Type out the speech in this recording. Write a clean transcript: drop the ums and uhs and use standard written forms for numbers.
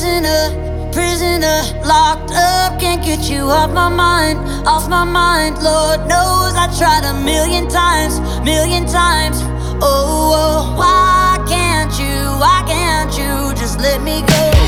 prisoner, locked up, can't get you off my mind, off my mind. Lord knows I tried a million times, million times. Oh, oh, why can't you just let me go?